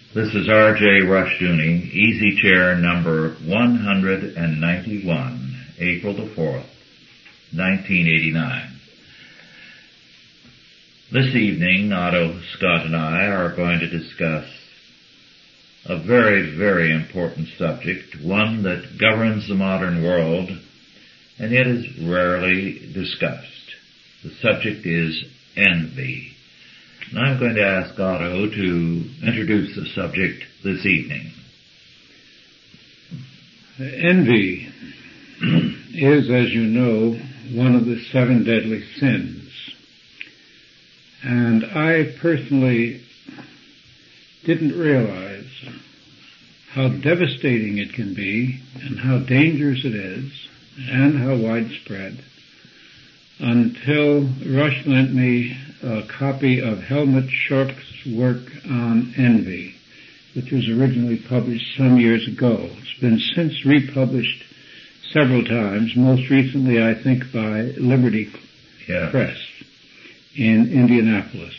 This is R.J. Rushdoony, Easy Chair number 191, April the 4th, 1989. This evening, Otto Scott and I are going to discuss a very, very important subject, one that governs the modern world and yet is rarely discussed. The subject is envy. And I'm going to ask Otto to introduce the subject this evening. Envy is, as you know, one of the 7 deadly sins. And I personally didn't realize how devastating it can be and how dangerous it is and how widespread until Rush lent me a copy of Helmut Schork's work on envy, which was originally published some years ago. It's been since republished several times, most recently I think by Liberty Press in Indianapolis.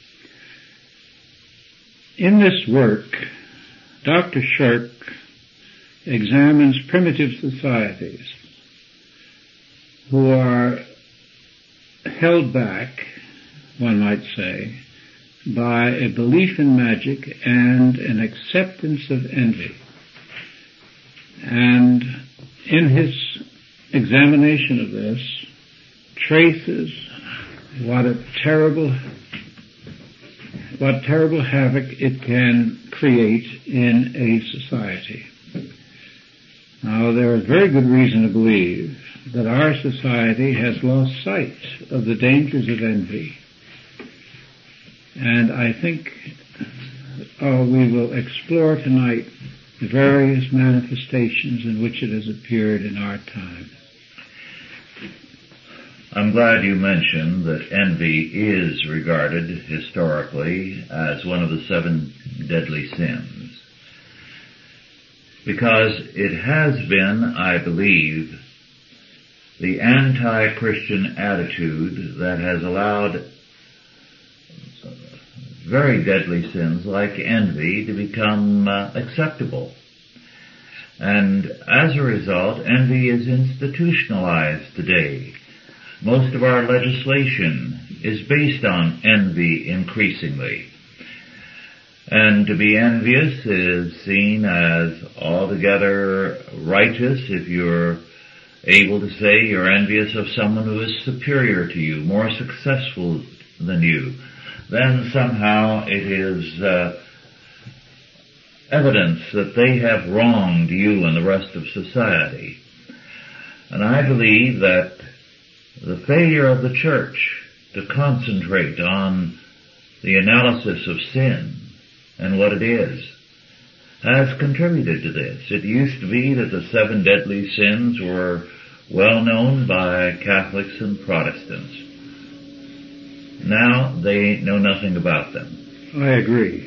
In this work, Dr. Schork examines primitive societies who are held back, one might say, by a belief in magic and an acceptance of envy. And in his examination of this, traces what terrible havoc it can create in a society. Now, there is very good reason to believe that our society has lost sight of the dangers of envy. And I think we will explore tonight the various manifestations in which it has appeared in our time. I'm glad you mentioned that envy is regarded historically as one of the 7 deadly sins, because it has been, I believe, the anti-Christian attitude that has allowed very deadly sins like envy to become acceptable. And as a result, envy is institutionalized today. Most of our legislation is based on envy increasingly. And to be envious is seen as altogether righteous if you're able to say you're envious of someone who is superior to you, more successful than you. Then somehow it is evidence that they have wronged you and the rest of society. And I believe that the failure of the church to concentrate on the analysis of sin and what it is has contributed to this. It used to be that the 7 deadly sins were well known by Catholics and Protestants. Now they know nothing about them. I agree.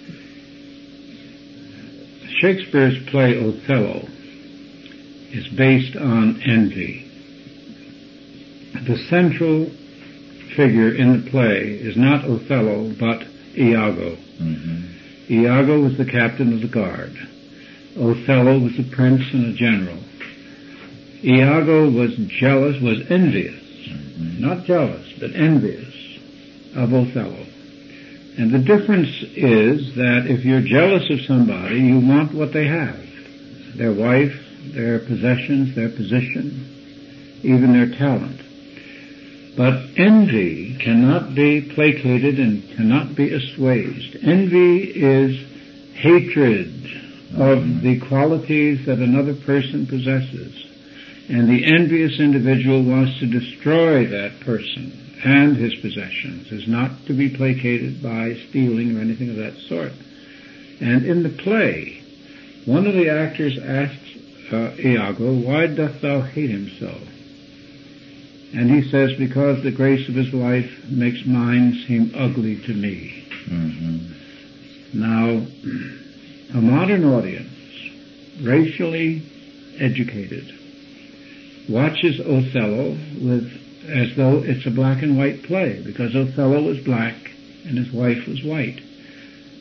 Shakespeare's play Othello is based on envy. The central figure in the play is not Othello, but Iago. Mm-hmm. Iago was the captain of the guard. Othello was a prince and a general. Iago was envious, not jealous, but envious of Othello. And the difference is that if you're jealous of somebody, you want what they have. Their wife, their possessions, their position, even their talent. But envy cannot be placated and cannot be assuaged. Envy is hatred of the qualities that another person possesses. And the envious individual wants to destroy that person and his possessions, is not to be placated by stealing or anything of that sort. And in the play, one of the actors asks Iago, "Why dost thou hate him so?" And he says, "Because the grace of his life makes mine seem ugly to me." Mm-hmm. Now, a modern audience, racially educated, watches Othello as though it's a black and white play, because Othello was black and his wife was white.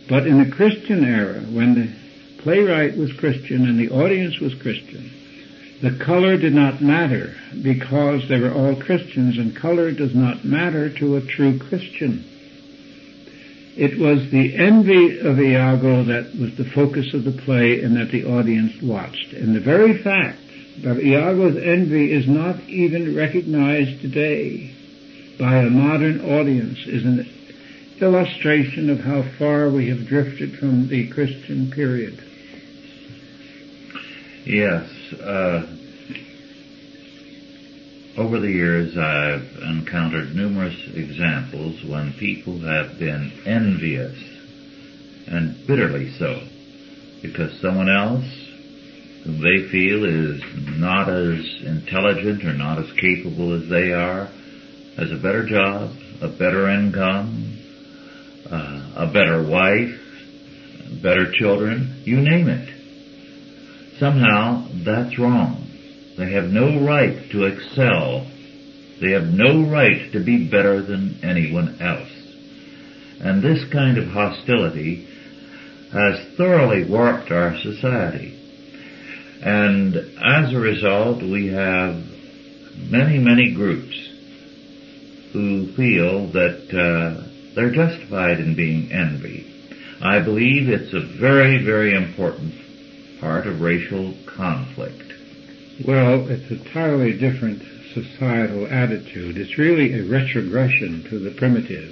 But in the Christian era, when the playwright was Christian and the audience was Christian, the color did not matter because they were all Christians, and color does not matter to a true Christian. It was the envy of Iago that was the focus of the play and that the audience watched. And the very fact that Iago's envy is not even recognized today by a modern audience is an illustration of how far we have drifted from the Christian period. Yes. Over the years, I've encountered numerous examples when people have been envious, and bitterly so, because someone else whom they feel is not as intelligent or not as capable as they are has a better job, a better income, a better wife, better children, you name it. Somehow, that's wrong. They have no right to excel. They have no right to be better than anyone else. And this kind of hostility has thoroughly warped our society. And as a result, we have many, many groups who feel that they're justified in being envied. I believe it's a very, very important part of racial conflict. Well, it's an entirely different societal attitude. It's really a retrogression to the primitive.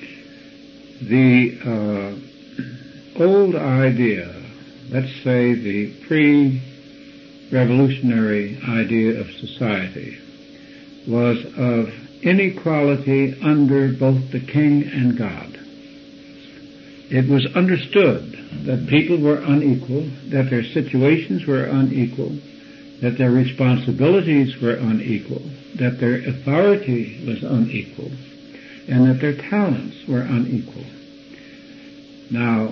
The old idea, let's say the pre-revolutionary idea of society, was of inequality under both the king and God. It was understood that people were unequal, that their situations were unequal, that their responsibilities were unequal, that their authority was unequal, and that their talents were unequal. Now,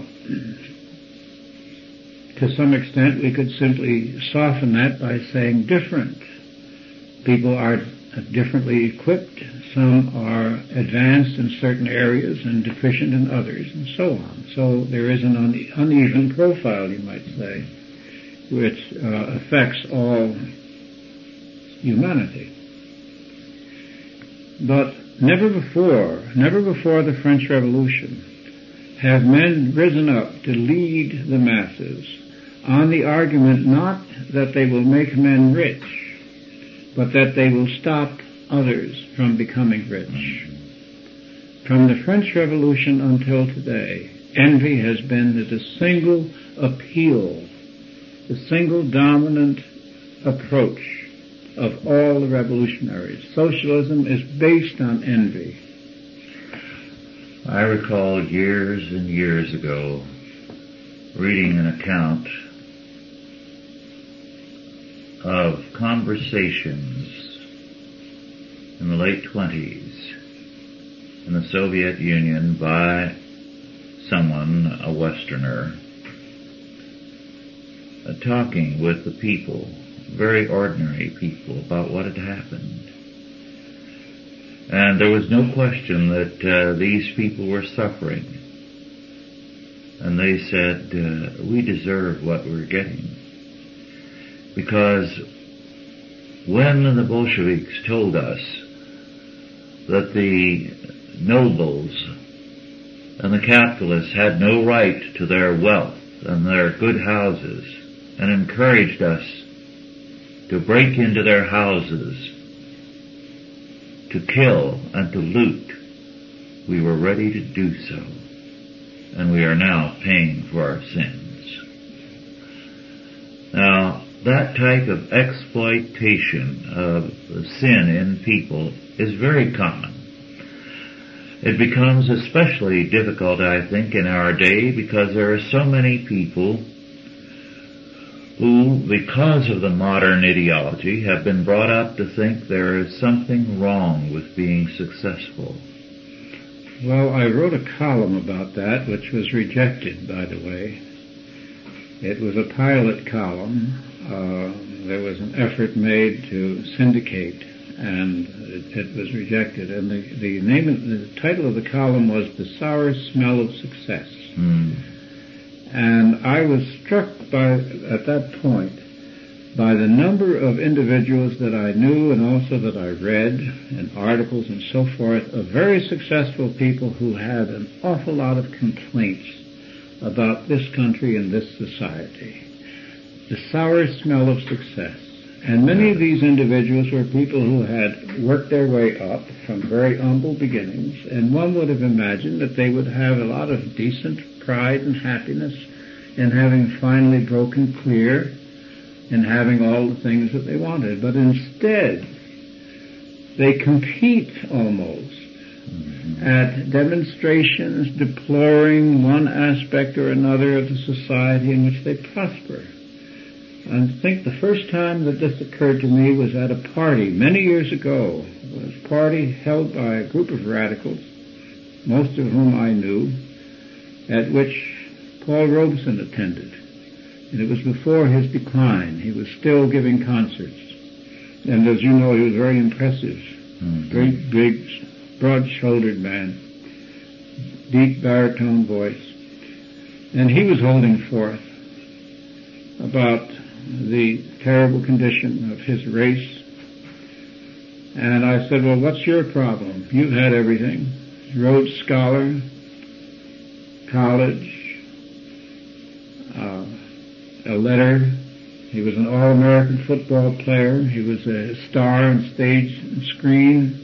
to some extent, we could simply soften that by saying different. People are differently equipped. Some are advanced in certain areas and deficient in others, and so on. So there is an uneven profile, you might say, which affects all humanity. But never before the French Revolution have men risen up to lead the masses on the argument not that they will make men rich, but that they will stop others from becoming rich. From the French Revolution until today, envy has been the single appeal, the single dominant approach of all the revolutionaries. Socialism is based on envy. I recall years and years ago reading an account of conversations in the late 20s in the Soviet Union by someone, a Westerner, talking with the people, very ordinary people, about what had happened. And there was no question that these people were suffering. And they said, we deserve what we're getting. Because when the Bolsheviks told us that the nobles and the capitalists had no right to their wealth and their good houses, and encouraged us to break into their houses, to kill and to loot, we were ready to do so. And we are now paying for our sins. Now, that type of exploitation of sin in people is very common. It becomes especially difficult, I think, in our day because there are so many people who, because of the modern ideology, have been brought up to think there is something wrong with being successful. Well, I wrote a column about that, which was rejected, by the way. It was a pilot column. There was an effort made to syndicate, and it was rejected. And the title of the column was "The Sour Smell of Success." And I was struck at that point, by the number of individuals that I knew and also that I read in articles and so forth of very successful people who had an awful lot of complaints about this country and this society. The sour smell of success. And many of these individuals were people who had worked their way up from very humble beginnings, and one would have imagined that they would have a lot of decent pride and happiness in having finally broken clear and having all the things that they wanted. But instead, they compete almost at demonstrations deploring one aspect or another of the society in which they prosper. And I think the first time that this occurred to me was at a party many years ago. It was a party held by a group of radicals, most of whom I knew, at which Paul Robeson attended. And it was before his decline. He was still giving concerts. And as you know, he was very impressive. Great, big, broad-shouldered man. Deep baritone voice. And he was holding forth about the terrible condition of his race. And I said, well, what's your problem? You've had everything. Rhodes Scholar, college, a letter. He was an All-American football player. He was a star on stage and screen.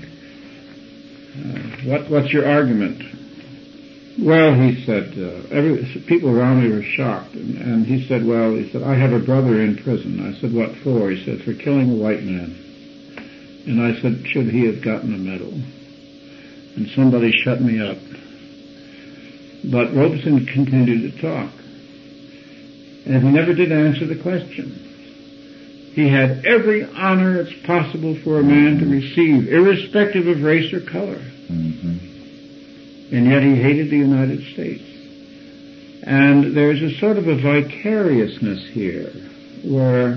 What's your argument? Well, he said, people around me were shocked. And he said, I have a brother in prison. I said, what for? He said, for killing a white man. And I said, should he have gotten a medal? And somebody shut me up. But Robeson continued to talk. And he never did answer the question. He had every honor it's possible for a man to receive, irrespective of race or color. And yet he hated the United States. And there's a sort of a vicariousness here, where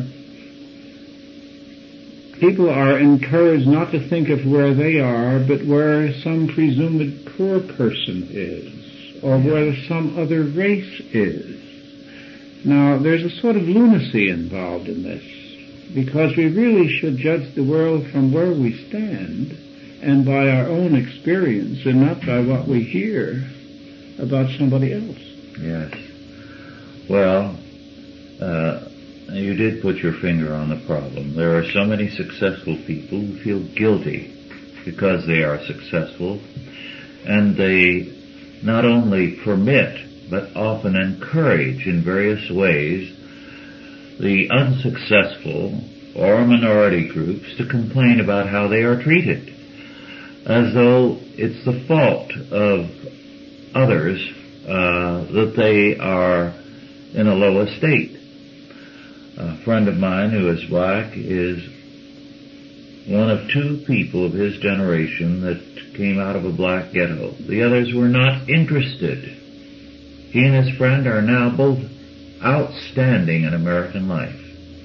people are encouraged not to think of where they are, but where some presumed poor person is, or where some other race is. Now, there's a sort of lunacy involved in this, because we really should judge the world from where we stand and by our own experience and not by what we hear about somebody else. Yes. Well, you did put your finger on the problem. There are so many successful people who feel guilty because they are successful, and they not only permit but often encourage in various ways the unsuccessful or minority groups to complain about how they are treated, as though it's the fault of others that they are in a low estate. A friend of mine who is black is one of two people of his generation that came out of a black ghetto. The others were not interested. He and his friend are now both outstanding in American life.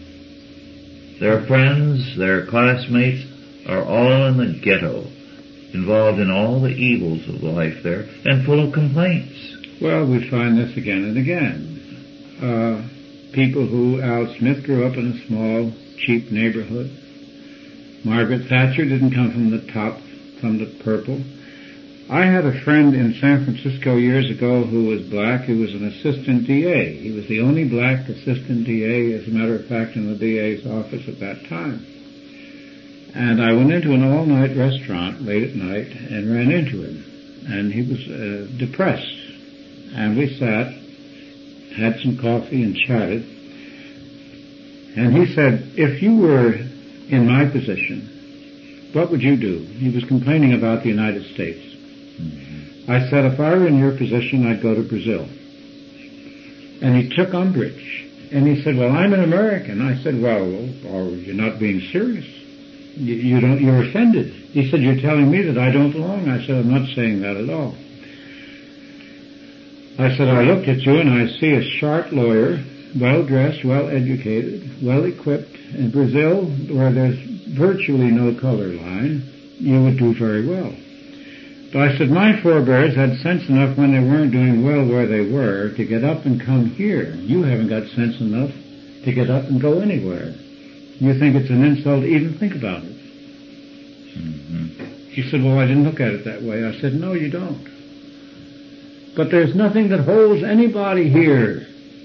Their friends, their classmates are all in the ghetto, involved in all the evils of life there, and full of complaints. Well, we find this again and again. People who, Al Smith grew up in a small, cheap neighborhood. Margaret Thatcher didn't come from the top, from the purple. I had a friend in San Francisco years ago who was black, who was an assistant DA. He was the only black assistant DA, as a matter of fact, in the DA's office at that time. And I went into an all-night restaurant late at night and ran into him. And he was depressed. And we sat, had some coffee and chatted. And he said, if you were in my position, what would you do? He was complaining about the United States. I said, if I were in your position, I'd go to Brazil. And he took umbrage. And he said, well, I'm an American. I said, well, you're not being serious. You're offended. He said, you're telling me that I don't belong. I said, I'm not saying that at all. I said, I looked at you and I see a sharp lawyer, well-dressed, well-educated, well-equipped. In Brazil, where there's virtually no color line, you would do very well. But I said, my forebears had sense enough when they weren't doing well where they were to get up and come here. You haven't got sense enough to get up and go anywhere. You think it's an insult to even think about it. He said, well, I didn't look at it that way. I said, no, you don't. But there's nothing that holds anybody here.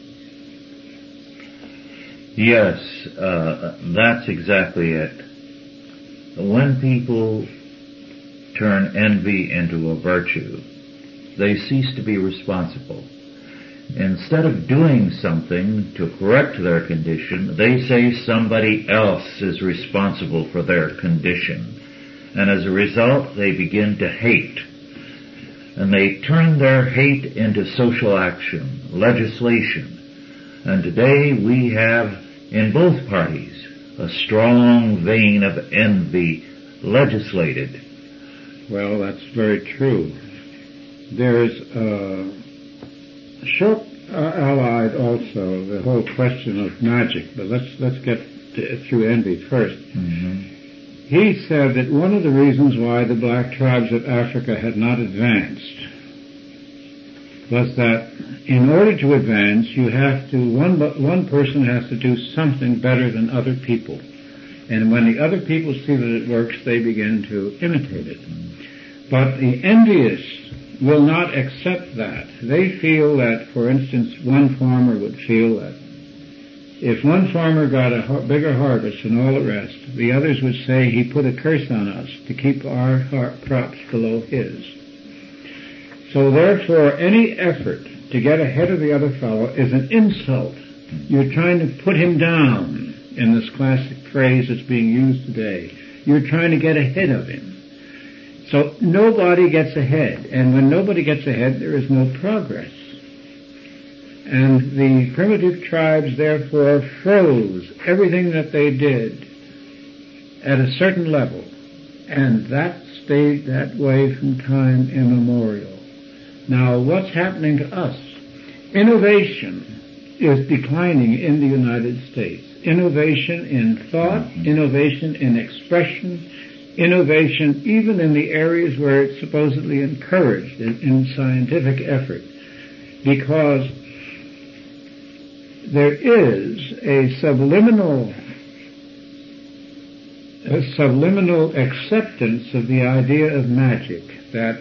Yes, that's exactly it. When people turn envy into a virtue, they cease to be responsible. Instead of doing something to correct their condition, they say somebody else is responsible for their condition. And as a result, they begin to hate. And they turn their hate into social action, legislation. And today we have, in both parties, a strong vein of envy legislated. Well, that's very true. There's Shook allied also the whole question of magic, but let's get through envy first. He said that one of the reasons why the black tribes of Africa had not advanced was that in order to advance, you have to, one person has to do something better than other people. And when the other people see that it works, they begin to imitate it. But the envious will not accept that. They feel that, for instance, one farmer would feel that if one farmer got a bigger harvest than all the rest, the others would say he put a curse on us to keep our crops below his. So therefore, any effort to get ahead of the other fellow is an insult. You're trying to put him down, in this classic phrase that's being used today. You're trying to get ahead of him. So nobody gets ahead, and when nobody gets ahead, there is no progress. And the primitive tribes, therefore, froze everything that they did at a certain level, and that stayed that way from time immemorial. Now, what's happening to us? Innovation is declining in the United States. Innovation in thought, innovation in expression, innovation even in the areas where it's supposedly encouraged in scientific effort, because there is a subliminal acceptance of the idea of magic, that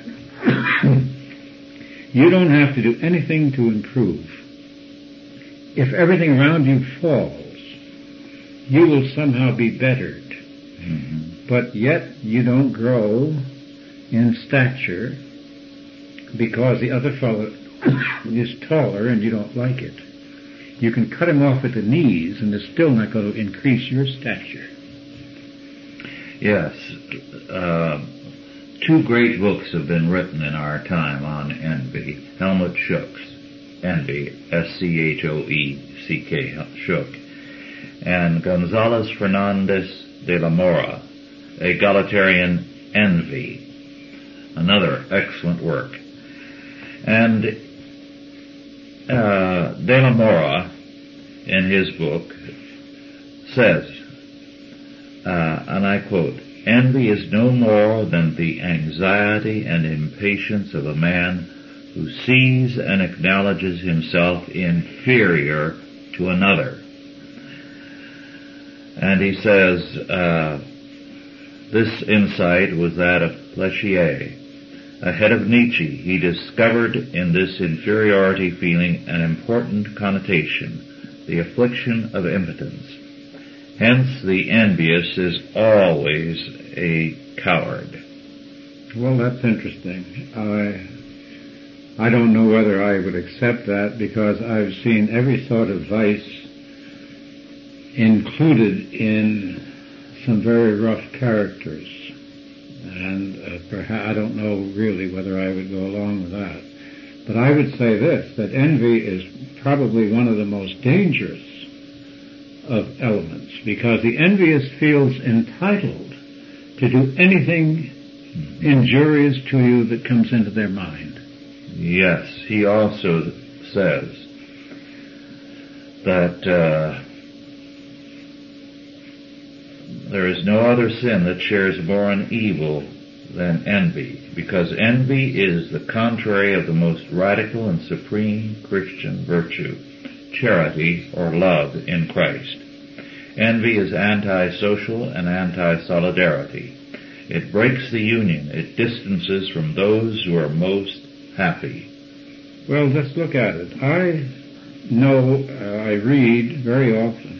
you don't have to do anything to improve. If everything around you falls, you will somehow be bettered. But yet you don't grow in stature because the other fellow is taller and you don't like it. You can cut him off at the knees and it's still not going to increase your stature. Yes. Two great books have been written in our time on envy. Helmut Schuck's Envy, Schoeck, Schuck, and Gonzalez Fernandez de la Mora, Egalitarian Envy, another excellent work. And de la Mora, in his book, says, and I quote, "Envy is no more than the anxiety and impatience of a man who sees and acknowledges himself inferior to another." And he says, this insight was that of Flechier. Ahead of Nietzsche, he discovered in this inferiority feeling an important connotation, the affliction of impotence. Hence, the envious is always a coward. Well, that's interesting. I don't know whether I would accept that, because I've seen every sort of vice included in some very rough characters. And perhaps I don't know really whether I would go along with that. But I would say this, that envy is probably one of the most dangerous of elements, because the envious feels entitled to do anything injurious to you that comes into their mind. Yes, he also says that there is no other sin that shares more in evil than envy, because envy is the contrary of the most radical and supreme Christian virtue, charity or love in Christ. Envy is anti-social and anti-solidarity. It breaks the union. It distances from those who are most happy. Well, let's look at it. I know, I read very often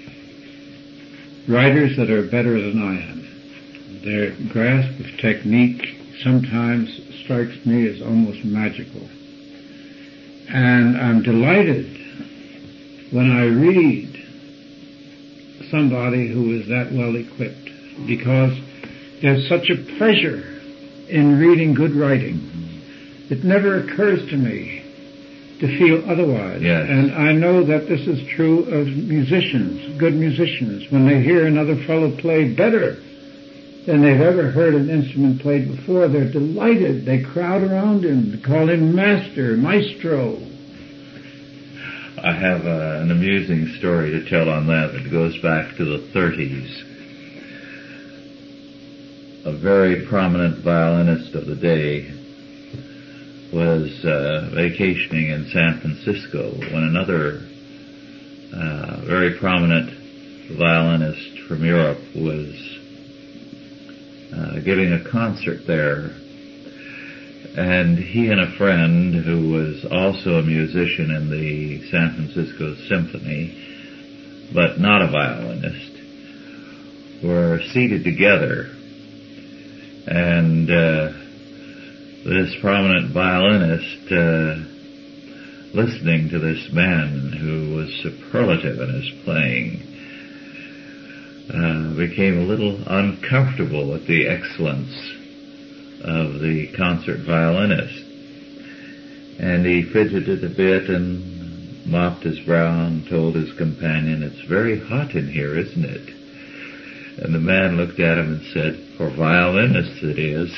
writers that are better than I am. Their grasp of technique sometimes strikes me as almost magical. And I'm delighted when I read somebody who is that well equipped, because there's such a pleasure in reading good writing. It never occurs to me to feel otherwise. Yes. And I know that this is true of musicians, good musicians. When they hear another fellow play better than they've ever heard an instrument played before, they're delighted. They crowd around him, they call him master, maestro. I have an amusing story to tell on that. It goes back to the 30s. A very prominent violinist of the day was vacationing in San Francisco when another very prominent violinist from Europe was giving a concert there. And he and a friend who was also a musician in the San Francisco Symphony, but not a violinist, were seated together. And this prominent violinist, listening to this man who was superlative in his playing, became a little uncomfortable with the excellence of the concert violinist. And he fidgeted a bit and mopped his brow and told his companion, "It's very hot in here, isn't it?" And the man looked at him and said, "For violinists it is."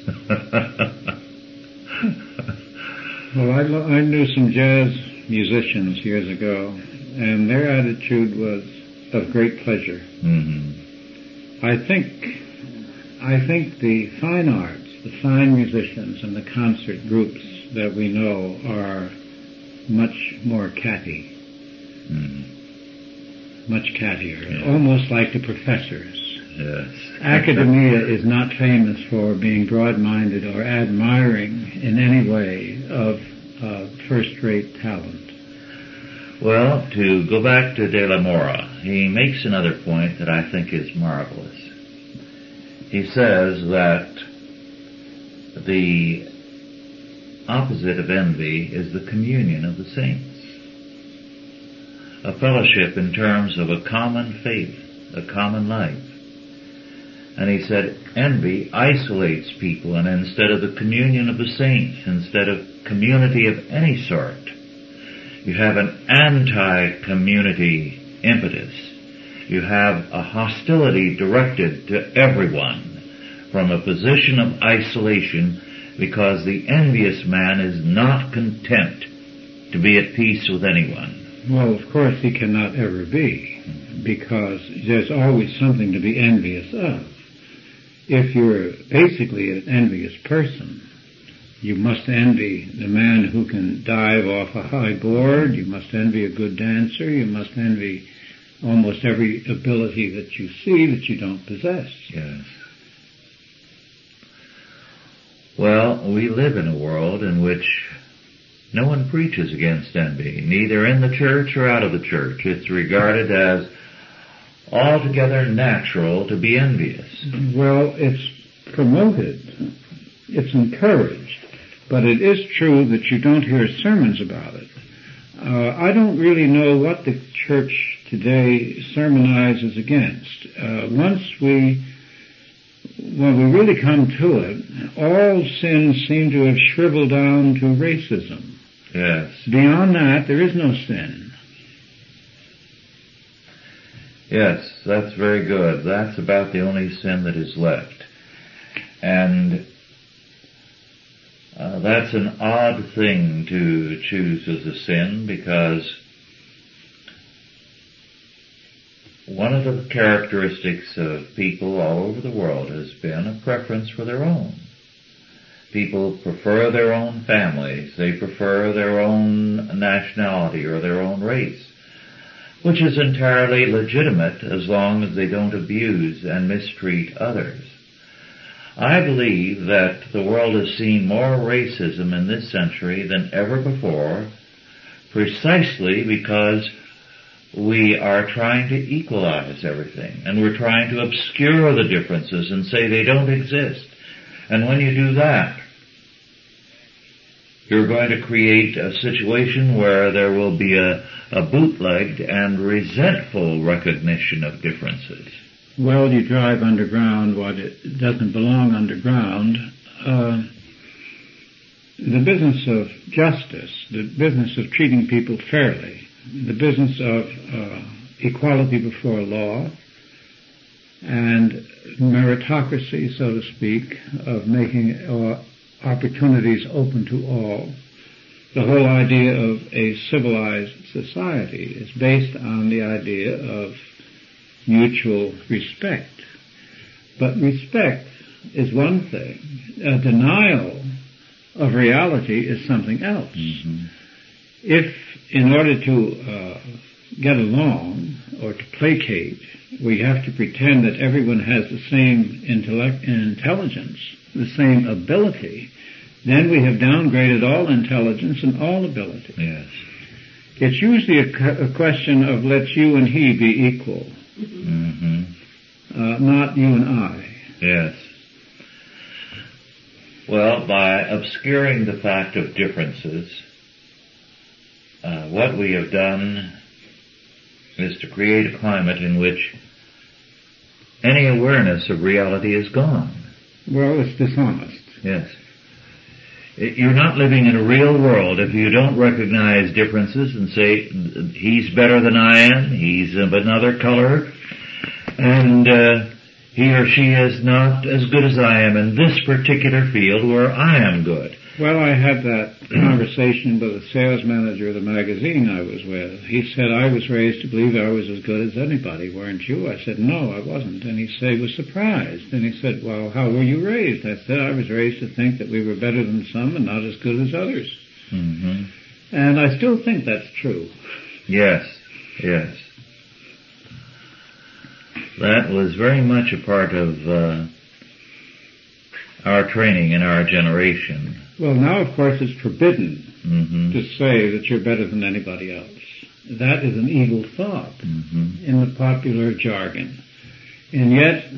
Well, I knew some jazz musicians years ago, and their attitude was of great pleasure. Mm-hmm. I think the fine arts, the fine musicians and the concert groups that we know are much more catty. Mm-hmm. Much cattier, Yeah. almost like the professors. Yes. Academia is not famous for being broad-minded or admiring in any way of first-rate talent. Well, to go back to De la Mora, he makes another point that I think is marvelous. He says that the opposite of envy is the communion of the saints. A fellowship in terms of a common faith, a common life. And he said, envy isolates people, and instead of the communion of the saints, instead of community of any sort, you have an anti-community impetus. You have a hostility directed to everyone from a position of isolation, because the envious man is not content to be at peace with anyone. Well, of course he cannot ever be, because there's always something to be envious of. If you're basically an envious person, you must envy the man who can dive off a high board, you must envy a good dancer, you must envy almost every ability that you see that you don't possess. Yes. Well, we live in a world in which no one preaches against envy, neither in the church or out of the church. It's regarded as altogether natural to be envious. Well, it's promoted, it's encouraged, but it is true that you don't hear sermons about it. I don't really know what the church today sermonizes against. When we really come to it, all sins seem to have shriveled down to racism. Yes. Beyond that, there is no sin. Yes, that's very good. That's about the only sin that is left. And that's an odd thing to choose as a sin, because one of the characteristics of people all over the world has been a preference for their own. People prefer their own families. They prefer their own nationality or their own race, which is entirely legitimate as long as they don't abuse and mistreat others. I believe that the world has seen more racism in this century than ever before, precisely because we are trying to equalize everything, and we're trying to obscure the differences and say they don't exist. And when you do that, you're going to create a situation where there will be a bootlegged and resentful recognition of differences. Well, you drive underground what it doesn't belong underground. The business of justice, the business of treating people fairly, the business of equality before law, and meritocracy, so to speak, of making opportunities open to all. The whole idea of a civilized society is based on the idea of mutual respect. But respect is one thing. A denial of reality is something else. Mm-hmm. If, in order to get along or to placate, we have to pretend that everyone has the same intelligence, the same ability, then we have downgraded all intelligence and all ability. Yes. It's usually a question of let you and he be equal, mm-hmm. Not you and I. Yes. Well, by obscuring the fact of differences, what we have done is to create a climate in which any awareness of reality is gone. Well, it's dishonest. Yes. You're not living in a real world if you don't recognize differences and say, he's better than I am, he's of another color, and he or she is not as good as I am in this particular field where I am good. Well, I had that conversation with the sales manager of the magazine I was with. He said, I was raised to believe I was as good as anybody, weren't you? I said, no, I wasn't. And he said, he was surprised. And he said, well, how were you raised? I said, I was raised to think that we were better than some and not as good as others. Mm-hmm. And I still think that's true. Yes, yes. That was very much a part of our training in our generation. Well, now, of course, it's forbidden mm-hmm. to say that you're better than anybody else. That is an evil thought mm-hmm. in the popular jargon. And yet,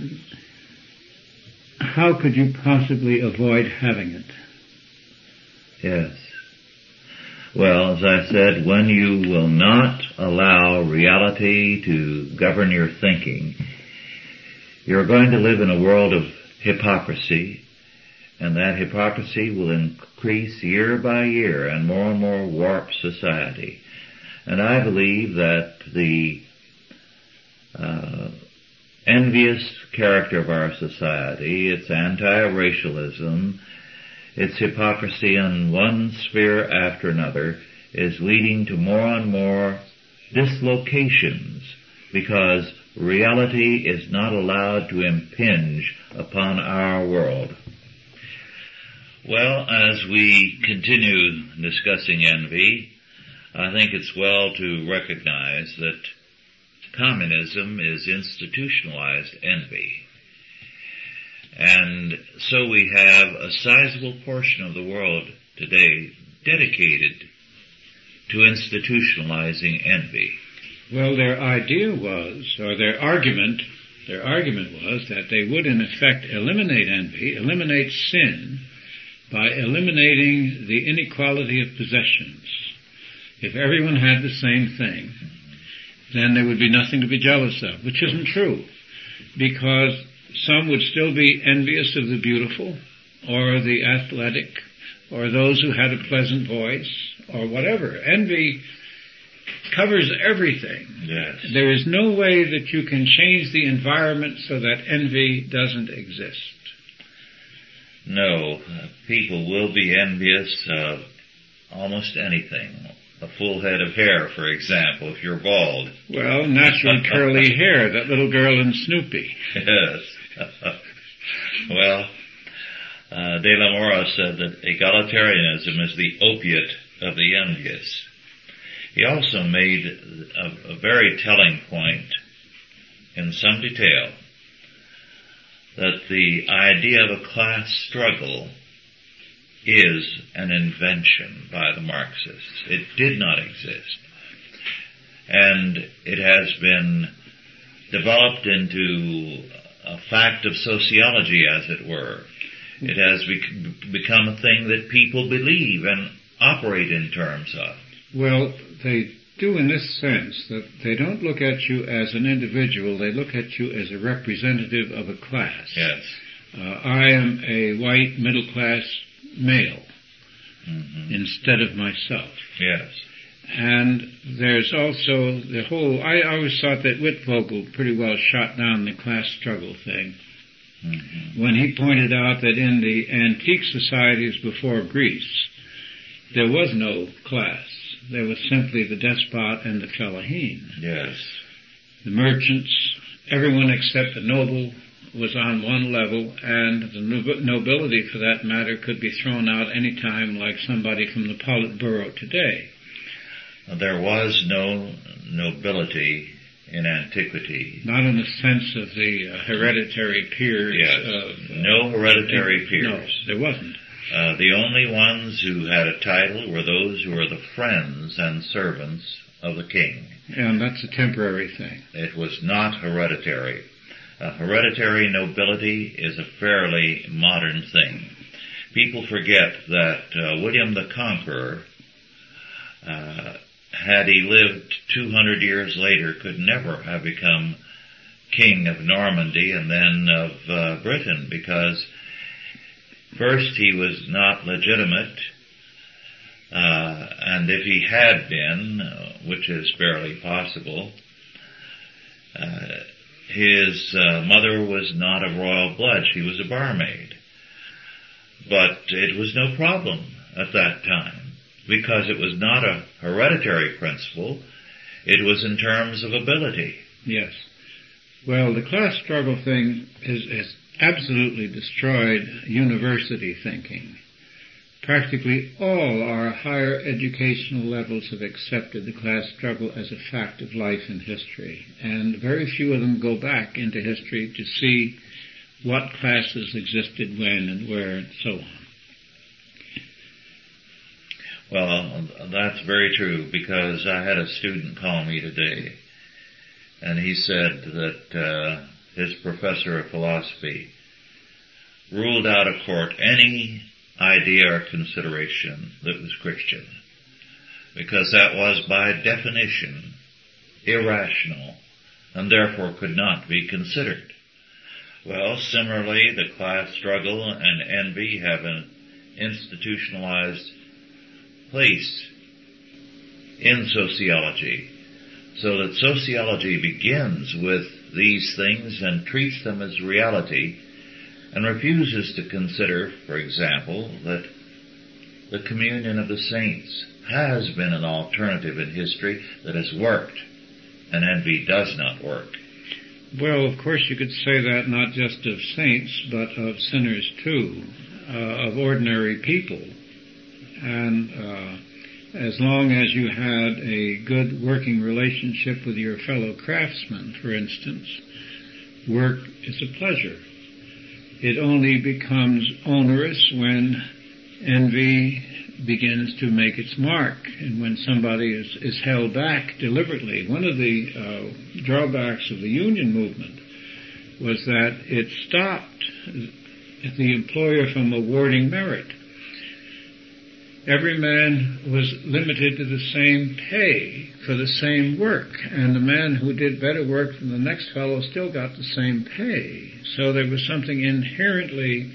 how could you possibly avoid having it? Yes. Well, as I said, when you will not allow reality to govern your thinking, you're going to live in a world of hypocrisy, and that hypocrisy will increase year by year and more warp society. And I believe that the envious character of our society, its anti-racialism, its hypocrisy in one sphere after another, is leading to more and more dislocations because reality is not allowed to impinge upon our world. Well, as we continue discussing envy, I think it's well to recognize that communism is institutionalized envy. And so we have a sizable portion of the world today dedicated to institutionalizing envy. Well, their idea was, or their argument was that they would in effect eliminate envy, eliminate sin, by eliminating the inequality of possessions. If everyone had the same thing, then there would be nothing to be jealous of, which isn't true, because some would still be envious of the beautiful, or the athletic, or those who had a pleasant voice, or whatever. Envy covers everything. Yes. There is no way that you can change the environment so that envy doesn't exist. No, people will be envious of almost anything. A full head of hair, for example, if you're bald. Well, natural curly hair, that little girl in Snoopy. Yes. Well, De la Mora said that egalitarianism is the opiate of the envious. He also made a very telling point in some detail that the idea of a class struggle is an invention by the Marxists. It did not exist. And it has been developed into a fact of sociology, as it were. It has become a thing that people believe and operate in terms of. Well, they do in this sense that they don't look at you as an individual, they look at you as a representative of a class. Yes. I am a white middle-class male instead of myself. Yes. And there's also the whole, I always thought that Wittfogel pretty well shot down the class struggle thing when he pointed out that in the antique societies before Greece, there was no class. There was simply the despot and the fellaheen. Yes. The merchants, everyone except the noble was on one level, and the nobility, for that matter, could be thrown out any time like somebody from the Politburo today. There was no nobility in antiquity. Not in the sense of the hereditary peers. Yes. No hereditary peers. No, there wasn't. The only ones who had a title were those who were the friends and servants of the king. And that's a temporary thing. It was not hereditary. Hereditary nobility is a fairly modern thing. People forget that William the Conqueror, had he lived 200 years later, could never have become king of Normandy and then of Britain, because first he was not legitimate, and if he had been, which is barely possible, his mother was not of royal blood. She was a barmaid. But it was no problem at that time, because it was not a hereditary principle. It was in terms of ability. Yes. Well, the class struggle thing has absolutely destroyed university thinking. Practically all our higher educational levels have accepted the class struggle as a fact of life and history, and very few of them go back into history to see what classes existed when and where and so on. Well, that's very true, because I had a student call me today, and he said that his professor of philosophy ruled out of court any idea or consideration that was Christian, because that was by definition irrational and therefore could not be considered. Well, similarly, the class struggle and envy have an institutionalized place in sociology, so that sociology begins with these things and treats them as reality, and refuses to consider, for example, that the communion of the saints has been an alternative in history that has worked, and envy does not work. Well, of course you could say that not just of saints, but of sinners too, of ordinary people. And as long as you had a good working relationship with your fellow craftsmen, for instance, work is a pleasure. It only becomes onerous when envy begins to make its mark, and when somebody is held back deliberately. One of the drawbacks of the union movement was that it stopped the employer from awarding merit. Every man was limited to the same pay for the same work, and the man who did better work than the next fellow still got the same pay. So there was something inherently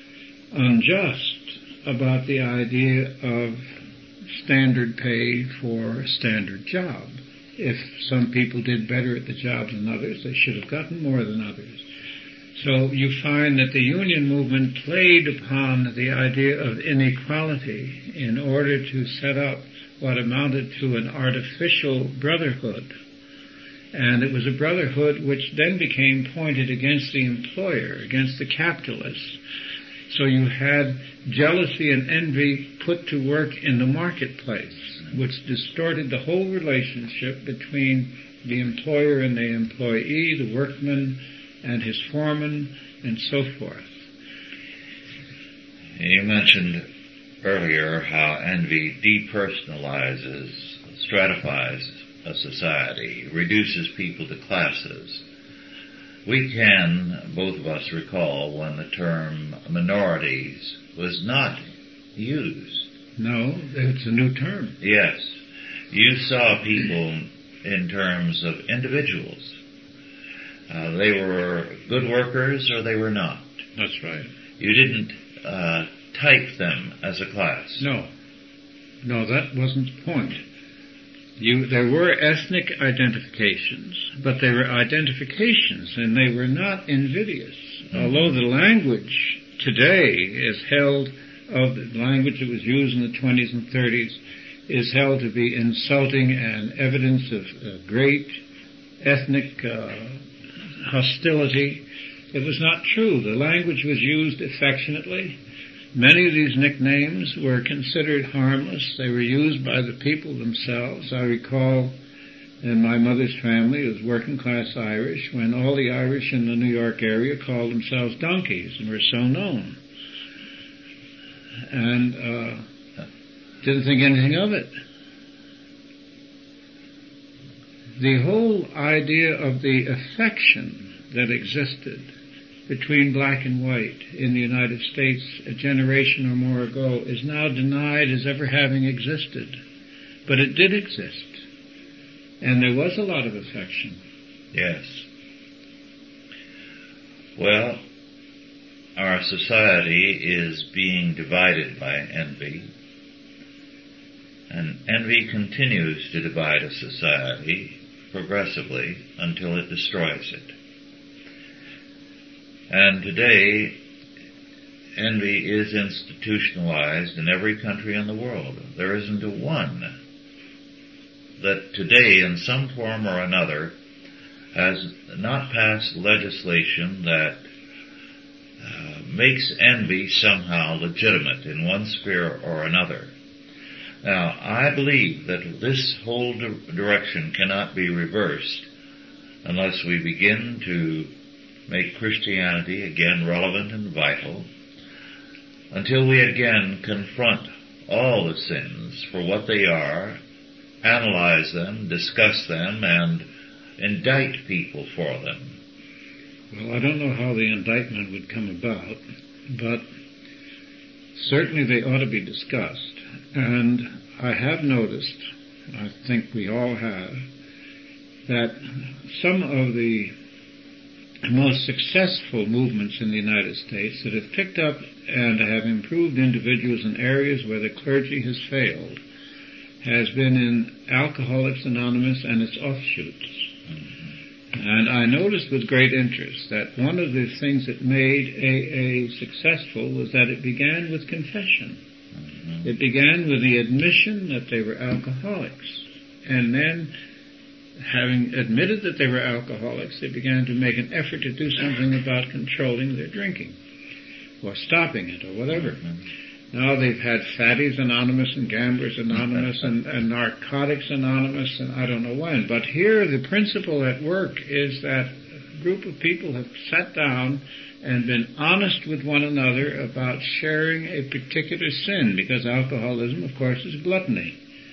unjust about the idea of standard pay for a standard job. If some people did better at the job than others, they should have gotten more than others. So you find that the union movement played upon the idea of inequality in order to set up what amounted to an artificial brotherhood. And it was a brotherhood which then became pointed against the employer, against the capitalist. So you had jealousy and envy put to work in the marketplace, which distorted the whole relationship between the employer and the employee, the workman and his foreman, and so forth. You mentioned earlier how envy depersonalizes, stratifies a society, reduces people to classes. We can, both of us, recall when the term minorities was not used. No, it's a new term. Yes. You saw people in terms of individuals. They were good workers or they were not. That's right. You didn't type them as a class. No, that wasn't the point. There were ethnic identifications, but they were identifications, and they were not invidious. Mm-hmm. Although the language today is held, of the language that was used in the 20s and 30s, is held to be insulting and evidence of great ethnic hostility. It was not true. The language was used affectionately. Many of these nicknames were considered harmless. They were used by the people themselves. I recall in my mother's family, it was working class Irish, when all the Irish in the New York area called themselves donkeys and were so known. And didn't think anything of it. The whole idea of the affection that existed between black and white in the United States a generation or more ago is now denied as ever having existed. But it did exist. And there was a lot of affection. Yes. Well, our society is being divided by envy. And envy continues to divide a society progressively until it destroys it. And today, envy is institutionalized in every country in the world. There isn't a one that today, in some form or another, has not passed legislation that makes envy somehow legitimate in one sphere or another. Now, I believe that this whole direction cannot be reversed unless we begin to make Christianity again relevant and vital, until we again confront all the sins for what they are, analyze them, discuss them, and indict people for them. Well, I don't know how the indictment would come about, but certainly they ought to be discussed. And I have noticed, I think we all have, that some of the most successful movements in the United States that have picked up and have improved individuals in areas where the clergy has failed has been in Alcoholics Anonymous and its offshoots. And I noticed with great interest that one of the things that made AA successful was that it began with confession. It began with the admission that they were alcoholics. And then, having admitted that they were alcoholics, they began to make an effort to do something about controlling their drinking, or stopping it, or whatever. Now they've had Fatties Anonymous and Gamblers Anonymous and Narcotics Anonymous and I don't know when. But here the principle at work is that a group of people have sat down and been honest with one another about sharing a particular sin, because alcoholism, of course, is gluttony.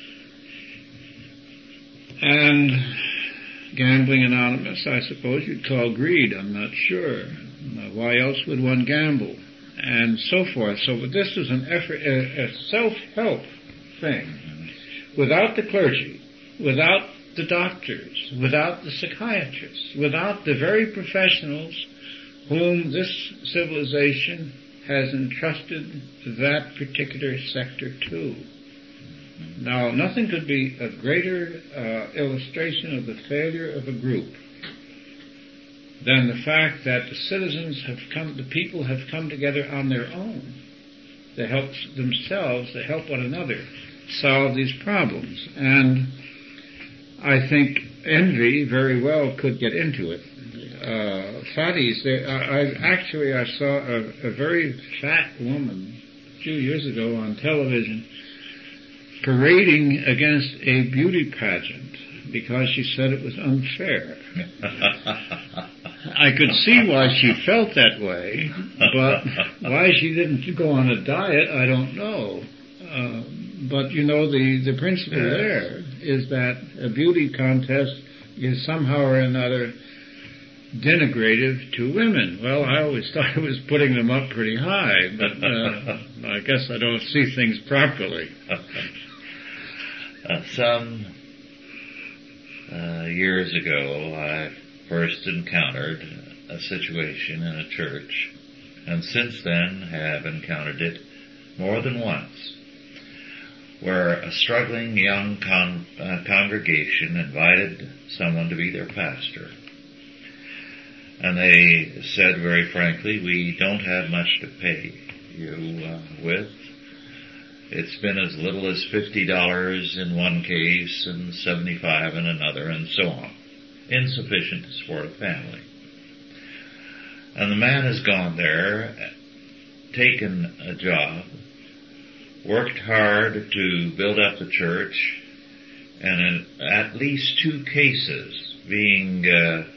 And Gambling Anonymous, I suppose you'd call greed, I'm not sure. Why else would one gamble? And so forth. So this is an effort, a self-help thing. Without the clergy, without the doctors, without the psychiatrists, without the very professionals whom this civilization has entrusted that particular sector to. Now, nothing could be a greater illustration of the failure of a group than the fact that the people have come together on their own. They help themselves, they help one another. solve these problems. And I think envy very well could get into it. Fatties, I saw a very fat woman a few years ago on television parading against a beauty pageant because she said it was unfair. I could see why she felt that way, but why she didn't go on a diet, I don't know. But you know, the principle there is that a beauty contest is somehow or another denigrative to women. Well, I always thought it was putting them up pretty high, but I guess I don't see things properly. Some years ago, I first encountered a situation in a church, and since then have encountered it more than once, where a struggling young congregation invited someone to be their pastor. And they said very frankly, we don't have much to pay you with. It's been as little as $50 in one case and $75 in another, and so on. Insufficient to support a family. And the man has gone there, taken a job, worked hard to build up the church, and in at least 2 cases, being a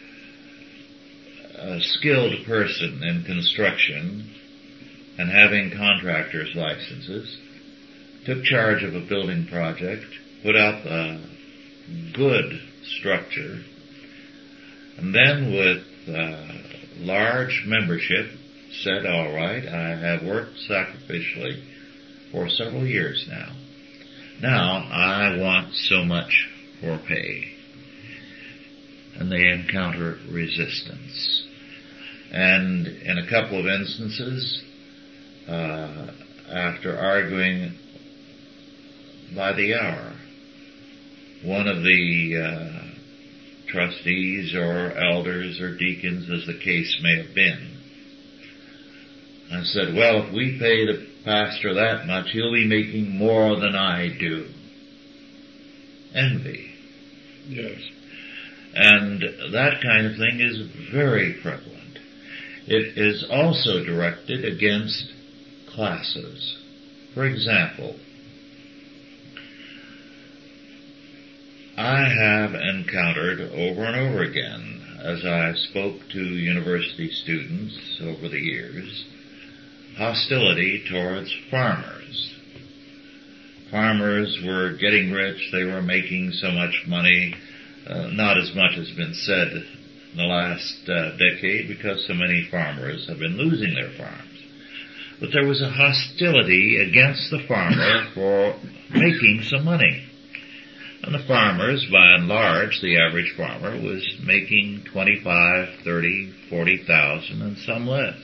skilled person in construction and having contractor's licenses, took charge of a building project, put up a good structure, and then with large membership said, all right, I have worked sacrificially for several years now. Now I want so much for pay. And they encounter resistance. And in a couple of instances, after arguing by the hour, one of the trustees or elders or deacons, as the case may have been, I said, well, if we pay the pastor that much, he'll be making more than I do. Envy. Yes. And that kind of thing is very prevalent. It is also directed against classes. For example, I have encountered over and over again, as I spoke to university students over the years, hostility towards farmers. Farmers were getting rich, they were making so much money, not as much has been said in the last decade because so many farmers have been losing their farms. But there was a hostility against the farmer for making some money. And the farmers, by and large, the average farmer was making 25, 30, 40,000 and some less.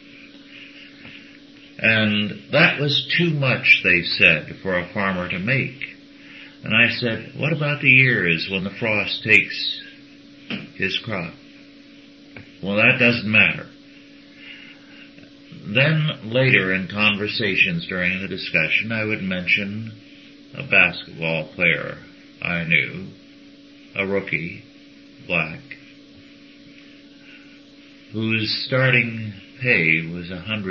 And that was too much, they said, for a farmer to make. And I said, what about the years when the frost takes his crop? Well, that doesn't matter. Then later in conversations during the discussion, I would mention a basketball player I knew, a rookie, black, whose starting pay was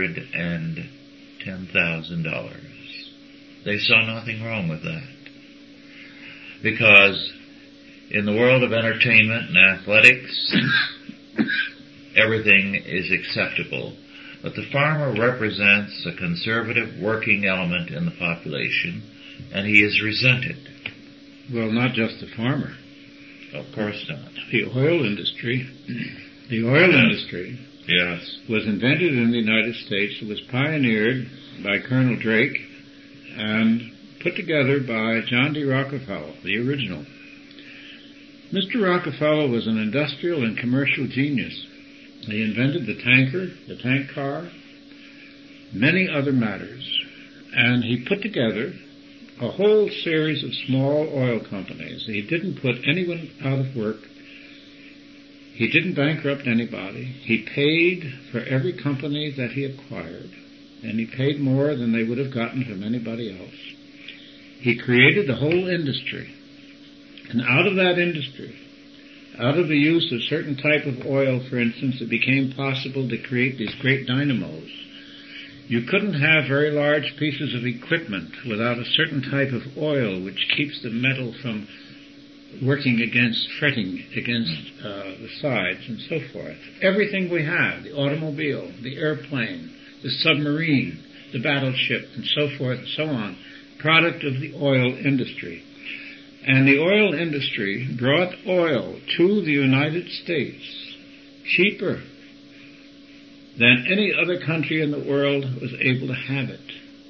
$110,000. They saw nothing wrong with that. Because in the world of entertainment and athletics, everything is acceptable. But the farmer represents a conservative working element in the population, and he is resented. Well, not just the farmer. Of course not. The oil industry. The oil industry was invented in the United States. It was pioneered by Colonel Drake and put together by John D. Rockefeller, the original. Mr. Rockefeller was an industrial and commercial genius. He invented the tanker, the tank car, many other matters. And he put together a whole series of small oil companies. He didn't put anyone out of work. He didn't bankrupt anybody. He paid for every company that he acquired, and he paid more than they would have gotten from anybody else. He created the whole industry. And out of that industry, out of the use of certain type of oil, for instance, it became possible to create these great dynamos. You couldn't have very large pieces of equipment without a certain type of oil which keeps the metal from working against, fretting against the sides and so forth. Everything we have, the automobile, the airplane, the submarine, the battleship, and so forth and so on, product of the oil industry. And the oil industry brought oil to the United States cheaper than any other country in the world was able to have it.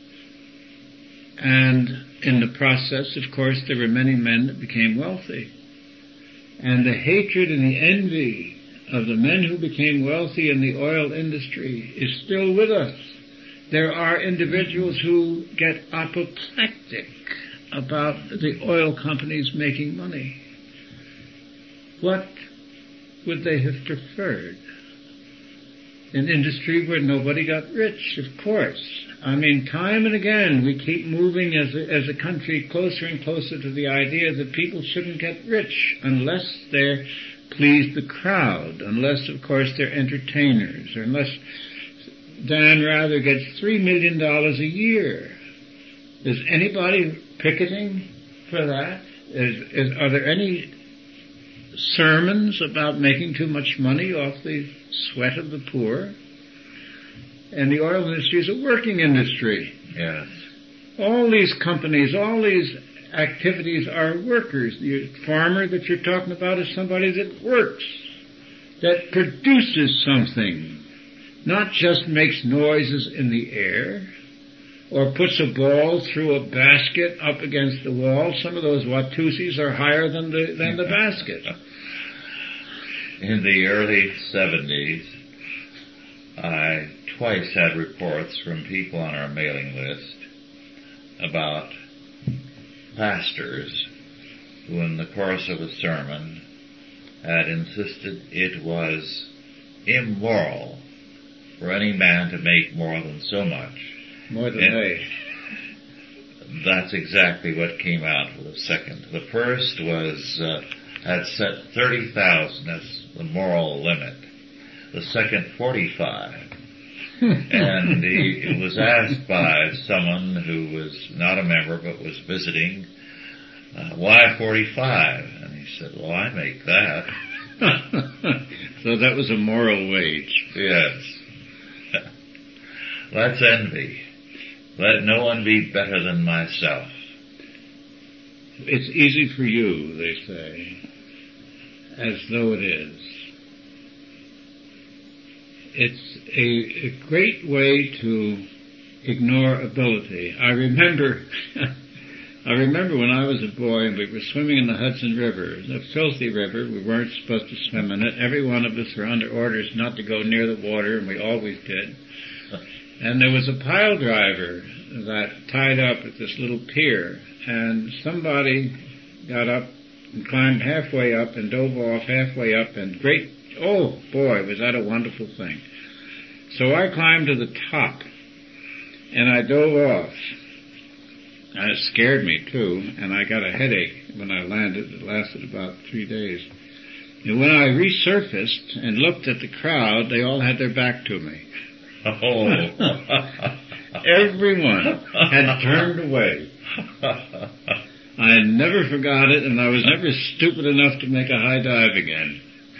And in the process, of course, there were many men that became wealthy. And the hatred and the envy of the men who became wealthy in the oil industry is still with us. There are individuals who get apoplectic about the oil companies making money. What would they have preferred? An industry where nobody got rich, of course. I mean, time and again, we keep moving as a country closer and closer to the idea that people shouldn't get rich unless they please the crowd, unless, of course, they're entertainers, or unless Dan Rather gets $3 million a year. Is anybody picketing for that? Are there any sermons about making too much money off the sweat of the poor? And the oil industry is a working industry. Yes. All these companies, all these activities are workers. The farmer that you're talking about is somebody that works, that produces something, not just makes noises in the air or puts a ball through a basket up against the wall. Some of those Watusis are higher than the basket. In the early 70s, I twice had reports from people on our mailing list about pastors who in the course of a sermon had insisted it was immoral for any man to make more than so much. More than they. That's exactly what came out for the second. The first was had set 30,000 as the moral limit. The second, 45. And he was asked by someone who was not a member but was visiting, why 45? And he said, well, I make that. So that was a moral wage. Yes. That's envy. Let no one be better than myself. It's easy for you, they say, as though it is. It's a great way to ignore ability. I remember when I was a boy and we were swimming in the Hudson River, a filthy river. We weren't supposed to swim in it. Every one of us were under orders not to go near the water, and we always did. And there was a pile driver that tied up at this little pier, and somebody got up and climbed halfway up and dove off halfway up, and oh boy, was that a wonderful thing. So I climbed to the top, and I dove off. And it scared me too, and I got a headache when I landed. It lasted about 3 days. And when I resurfaced and looked at the crowd, they all had their back to me. Oh. Everyone had turned away. I never forgot it, and I was never stupid enough to make a high dive again.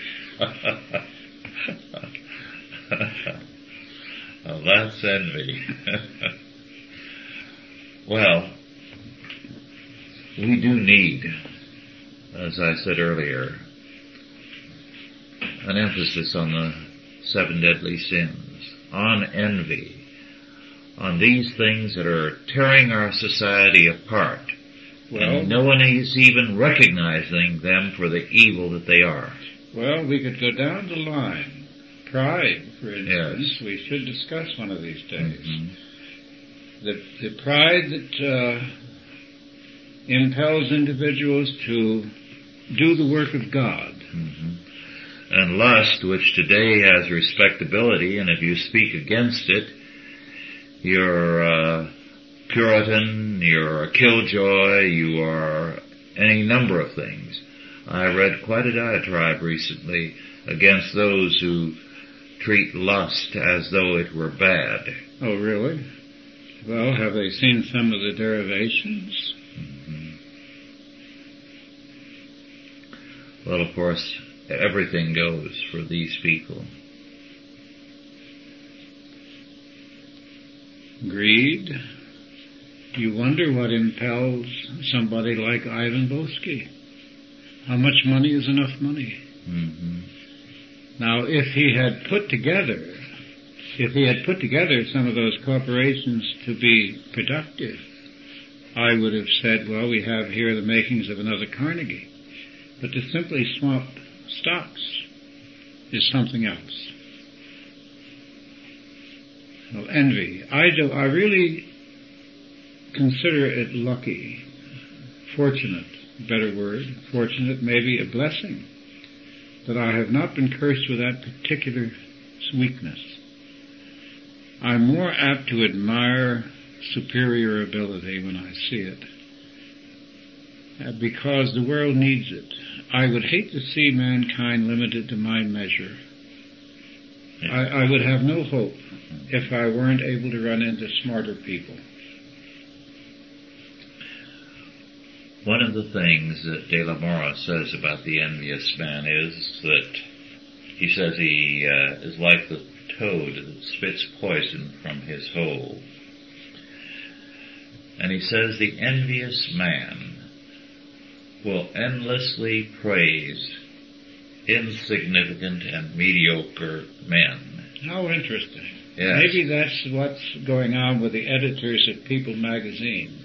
Well, that's envy. Well, we do need, as I said earlier, an emphasis on the 7 deadly sins, on envy, on these things that are tearing our society apart. Well, and no one is even recognizing them for the evil that they are. Well, we could go down the line. Pride, for instance, yes. We should discuss one of these days. Mm-hmm. The pride that impels individuals to do the work of God. Mm-hmm. And lust, which today has respectability, and if you speak against it, you're Puritan, you're a killjoy, you are any number of things. I read quite a diatribe recently against those who treat lust as though it were bad. Oh, really? Well, have they seen some of the derivations? Mm-hmm. Well, of course, everything goes for these people. Greed. You wonder what impels somebody like Ivan Boesky. How much money is enough money? Mm-hmm. Now, if he had put together some of those corporations to be productive, I would have said, well, we have here the makings of another Carnegie. But to simply swap stocks is something else. Well, envy. I really consider it lucky, fortunate, better word, fortunate, maybe a blessing, that I have not been cursed with that particular weakness. I'm more apt to admire superior ability when I see it, because the world needs it. I would hate to see mankind limited to my measure. I would have no hope if I weren't able to run into smarter people. One of the things that De La Mora says about the envious man is that he says he is like the toad that spits poison from his hole. And he says the envious man will endlessly praise insignificant and mediocre men. How interesting. Yes. Maybe that's what's going on with the editors of People magazine.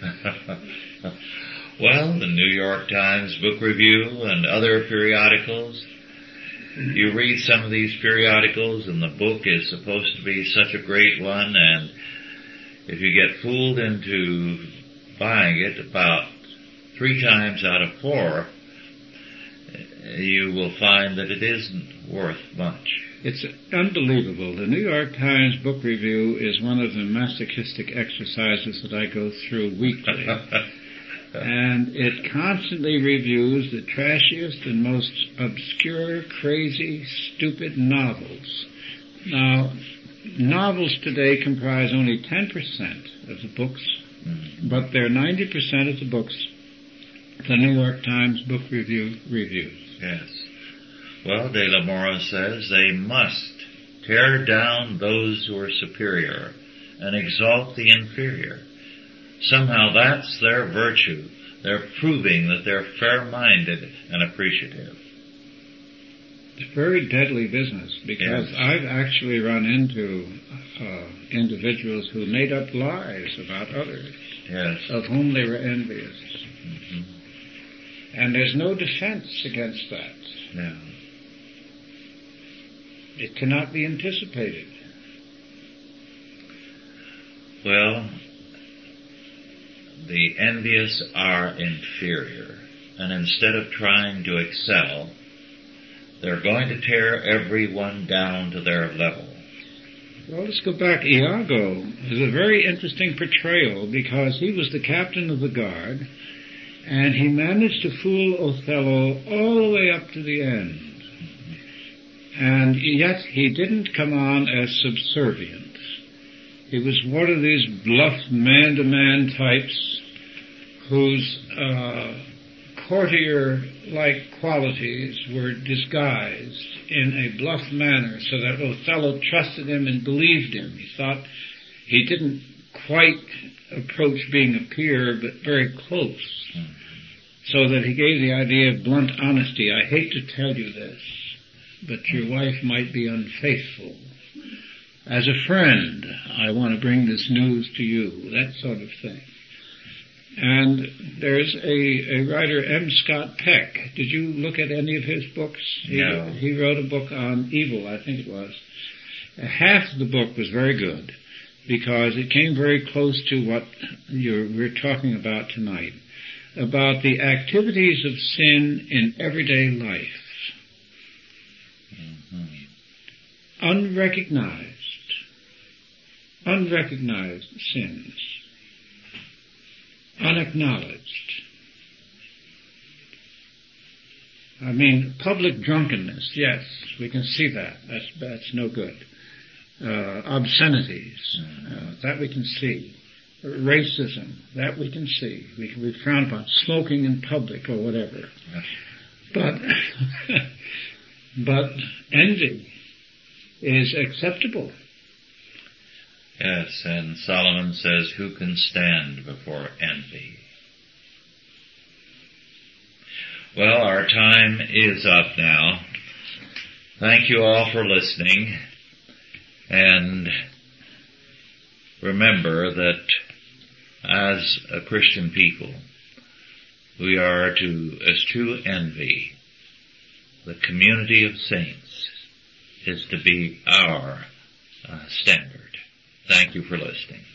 Well, the New York Times Book Review and other periodicals, you read some of these periodicals and the book is supposed to be such a great one, and if you get fooled into buying it about 3 times out of 4, you will find that it isn't worth much. It's unbelievable. The New York Times Book Review is one of the masochistic exercises that I go through weekly. And it constantly reviews the trashiest and most obscure, crazy, stupid novels. Now, novels today comprise only 10% of the books, but they're 90% of the books the New York Times Book Review reviews. Yes. Well, De La Mora says they must tear down those who are superior and exalt the inferior. Somehow that's their virtue. They're proving that they're fair-minded and appreciative. It's very deadly business, because Yes. I've actually run into individuals who made up lies about others, Yes. of whom they were envious. Mm-hmm. And there's no defense against that. Yeah. It cannot be anticipated. Well, the envious are inferior, and instead of trying to excel, they're going to tear everyone down to their level. Well, let's go back. Iago is a very interesting portrayal, because he was the captain of the guard, and he managed to fool Othello all the way up to the end. And yet he didn't come on as subservient. He was one of these bluff man-to-man types whose courtier-like qualities were disguised in a bluff manner so that Othello trusted him and believed him. He thought he didn't quite approach being a peer, but very close, so that he gave the idea of blunt honesty. I hate to tell you this, but your wife might be unfaithful. As a friend, I want to bring this news to you, that sort of thing. And there's a writer, M. Scott Peck. Did you look at any of his books? No. He wrote a book on evil, I think it was. Half of the book was very good, because it came very close to what we're talking about tonight, about the activities of sin in everyday life. Unrecognized sins. unacknowledged. I mean, public drunkenness, yes, we can see that. That's no good. Obscenities, that we can see. Racism, that we can see. We frown upon smoking in public or whatever. But but envy is acceptable. Yes, and Solomon says, who can stand before envy? Well, our time is up now. Thank you all for listening. And remember that as a Christian people, we are to eschew envy. The community of saints is to be our standard. Thank you for listening.